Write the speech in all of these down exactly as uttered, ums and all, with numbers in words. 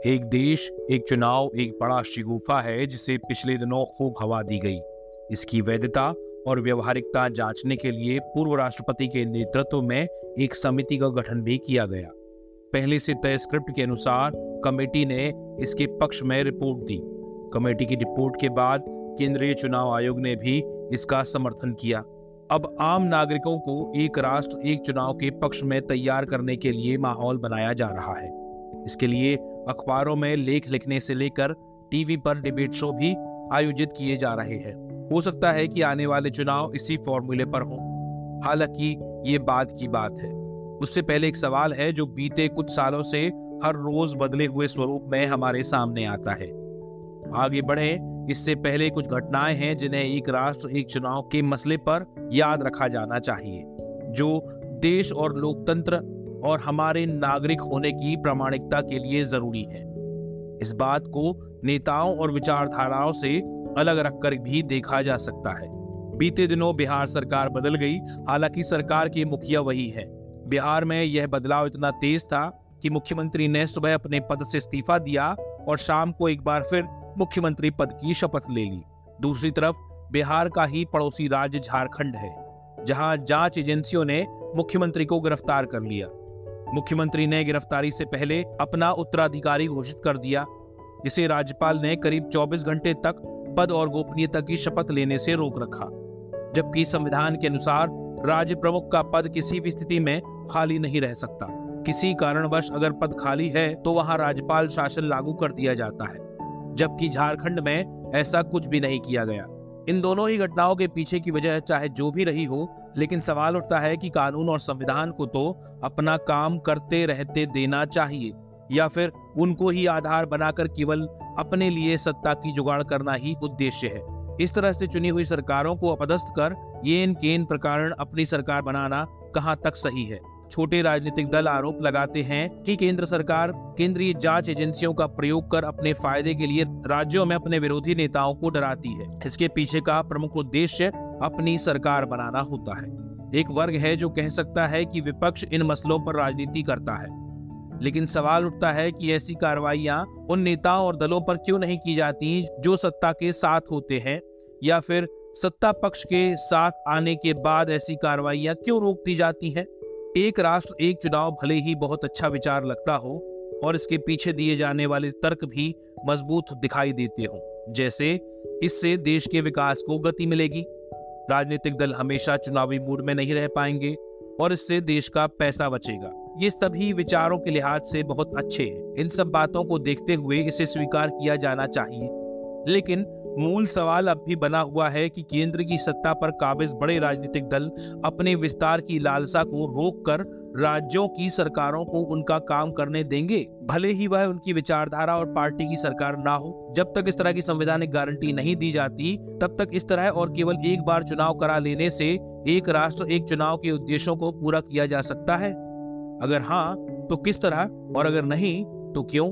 एक देश, एक चुनाव एक बड़ा शगुफा है जिसे पिछले दिनों खूब हवा दी गई। इसकी वैधता और व्यवहारिकता जांचने के लिए पूर्व राष्ट्रपति के नेतृत्व में एक समिति का गठन भी किया गया। पहले से तय स्क्रिप्ट के अनुसार कमेटी ने इसके पक्ष में रिपोर्ट दी। कमेटी की रिपोर्ट के बाद केंद्रीय चुनाव आयोग ने भी इसका समर्थन किया। अब आम नागरिकों को एक राष्ट्र एक चुनाव के पक्ष में तैयार करने के लिए माहौल बनाया जा रहा है। इसके लिए अखबारों में लेख लिखने से लेकर टीवी पर डिबेट शो भी आयोजित किए जा रहे हैं। हो सकता है कि आने वाले चुनाव इसी फॉर्मूले पर हों। हालांकि ये बाद की बात है। उससे पहले एक सवाल है जो बीते कुछ सालों से हर रोज बदले हुए स्वरूप में हमारे सामने आता है। आगे बढ़े इससे पहले कुछ घटनाएं हैं जिन्हें एक राष्ट्र एक चुनाव के मसले पर याद रखा जाना चाहिए, जो देश और लोकतंत्र और हमारे नागरिक होने की प्रामाणिकता के लिए जरूरी है। इस बात को नेताओं और विचारधाराओं से अलग रखकर भी देखा जा सकता है। बीते दिनों बिहार सरकार बदल गई, हालांकि सरकार के मुखिया वही है। बिहार में यह बदलाव इतना तेज था कि मुख्यमंत्री ने सुबह अपने पद से इस्तीफा दिया और शाम को एक बार फिर मुख्यमंत्री पद की शपथ ले ली। दूसरी तरफ बिहार का ही पड़ोसी राज्य झारखंड है, जहां जांच एजेंसियों ने मुख्यमंत्री को गिरफ्तार कर लिया। मुख्यमंत्री ने गिरफ्तारी से पहले अपना उत्तराधिकारी घोषित कर दिया, जिसे राज्यपाल ने करीब चौबीस घंटे तक पद और गोपनीयता की शपथ लेने से रोक रखा। जबकि संविधान के अनुसार राज्य प्रमुख का पद किसी भी स्थिति में खाली नहीं रह सकता। किसी कारणवश अगर पद खाली है तो वहां राज्यपाल शासन लागू कर दिया जाता है, जबकि झारखंड में ऐसा कुछ भी नहीं किया गया। इन दोनों ही घटनाओं के पीछे की वजह चाहे जो भी रही हो, लेकिन सवाल उठता है कि कानून और संविधान को तो अपना काम करते रहते देना चाहिए, या फिर उनको ही आधार बनाकर केवल अपने लिए सत्ता की जुगाड़ करना ही उद्देश्य है। इस तरह से चुनी हुई सरकारों को अपदस्थ कर येन केन प्रकार अपनी सरकार बनाना कहां तक सही है। छोटे राजनीतिक दल आरोप लगाते हैं कि केंद्र सरकार केंद्रीय जांच एजेंसियों का प्रयोग कर अपने फायदे के लिए राज्यों में अपने विरोधी नेताओं को डराती है। इसके पीछे का प्रमुख उद्देश्य अपनी सरकार बनाना होता है। एक वर्ग है जो कह सकता है कि विपक्ष इन मसलों पर राजनीति करता है, लेकिन सवाल उठता है कि ऐसी कार्रवाइयां उन नेताओं और दलों पर क्यों नहीं की जाती जो सत्ता के साथ होते हैं, या फिर सत्ता पक्ष के साथ आने के बाद ऐसी कार्रवाइयां क्यों रोक दी जाती हैं। एक राष्ट्र एक चुनाव भले ही बहुत अच्छा विचार लगता हो और इसके पीछे दिए जाने वाले तर्क भी मजबूत दिखाई देते हो, जैसे इससे देश के विकास को गति मिलेगी, राजनीतिक दल हमेशा चुनावी मूड में नहीं रह पाएंगे और इससे देश का पैसा बचेगा। ये सभी विचारों के लिहाज से बहुत अच्छे हैं। इन सब बातों को देखते हुए इसे स्वीकार किया जाना चाहिए, लेकिन मूल सवाल अब भी बना हुआ है कि केंद्र की सत्ता पर काबिज बड़े राजनीतिक दल अपने विस्तार की लालसा को रोककर राज्यों की सरकारों को उनका काम करने देंगे, भले ही वह उनकी विचारधारा और पार्टी की सरकार ना हो। जब तक इस तरह की संवैधानिक गारंटी नहीं दी जाती, तब तक इस तरह और केवल एक बार चुनाव करा लेने से एक राष्ट्र एक चुनाव के उद्देश्यों को पूरा किया जा सकता है। अगर हाँ तो किस तरह, और अगर नहीं तो क्यों?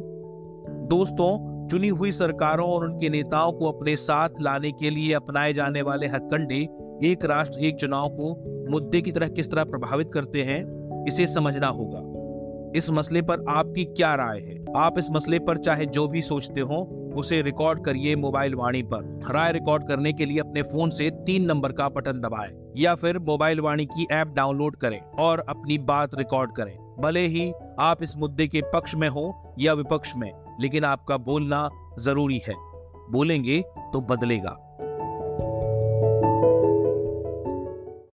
दोस्तों, चुनी हुई सरकारों और उनके नेताओं को अपने साथ लाने के लिए अपनाए जाने वाले हथकंडे एक राष्ट्र एक चुनाव को मुद्दे की तरह किस तरह प्रभावित करते हैं, इसे समझना होगा। इस मसले पर आपकी क्या राय है? आप इस मसले पर चाहे जो भी सोचते हो उसे रिकॉर्ड करिए मोबाइल वाणी पर। राय रिकॉर्ड करने के लिए अपने फोन से तीन नंबर का बटन दबाएं या फिर मोबाइल वाणी की ऐप डाउनलोड करें और अपनी बात रिकॉर्ड करें। भले ही आप इस मुद्दे के पक्ष में हो या विपक्ष में, लेकिन आपका बोलना जरूरी है। बोलेंगे तो बदलेगा।